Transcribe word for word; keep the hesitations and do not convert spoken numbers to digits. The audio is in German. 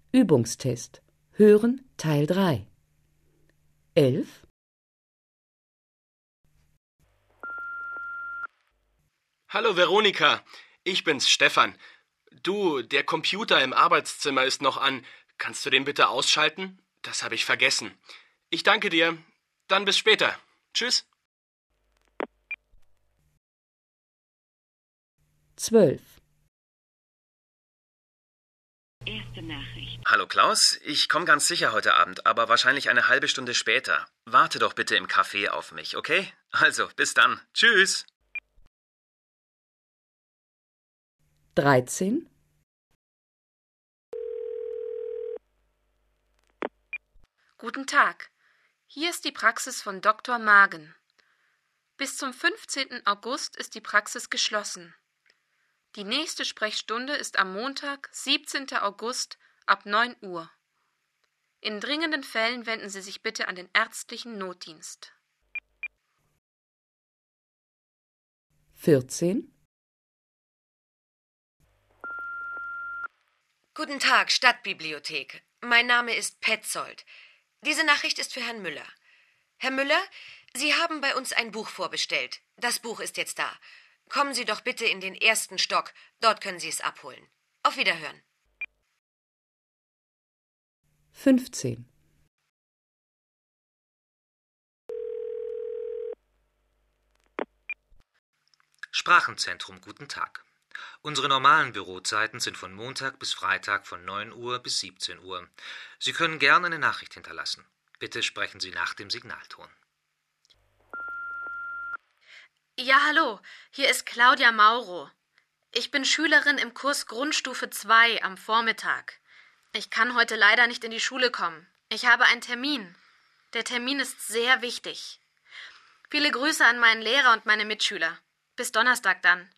Übungstest. Hören Teil drei. elf. Hallo Veronika, ich bin's, Stefan. Du, der Computer im Arbeitszimmer ist noch an. Kannst du den bitte ausschalten? Das habe ich vergessen. Ich danke dir. Dann bis später. Tschüss. zwölf. Erste Nachricht. Hallo Klaus, ich komme ganz sicher heute Abend, aber wahrscheinlich eine halbe Stunde später. Warte doch bitte im Café auf mich, okay? Also, bis dann. Tschüss. dreizehn. Guten Tag. Hier ist die Praxis von Doktor Magen. Bis zum fünfzehnten August ist die Praxis geschlossen. Die nächste Sprechstunde ist am Montag, siebzehnten August ab neun Uhr. In dringenden Fällen wenden Sie sich bitte an den ärztlichen Notdienst. vierzehn. Guten Tag, Stadtbibliothek. Mein Name ist Petzold. Diese Nachricht ist für Herrn Müller. Herr Müller, Sie haben bei uns ein Buch vorbestellt. Das Buch ist jetzt da. Kommen Sie doch bitte in den ersten Stock. Dort können Sie es abholen. Auf Wiederhören. fünfzehn. Sprachenzentrum, guten Tag. Unsere normalen Bürozeiten sind von Montag bis Freitag von neun Uhr bis siebzehn Uhr. Sie können gerne eine Nachricht hinterlassen. Bitte sprechen Sie nach dem Signalton. Ja, hallo, hier ist Claudia Mauro. Ich bin Schülerin im Kurs Grundstufe zwei am Vormittag. Ich kann heute leider nicht in die Schule kommen. Ich habe einen Termin. Der Termin ist sehr wichtig. Viele Grüße an meinen Lehrer und meine Mitschüler. Bis Donnerstag dann.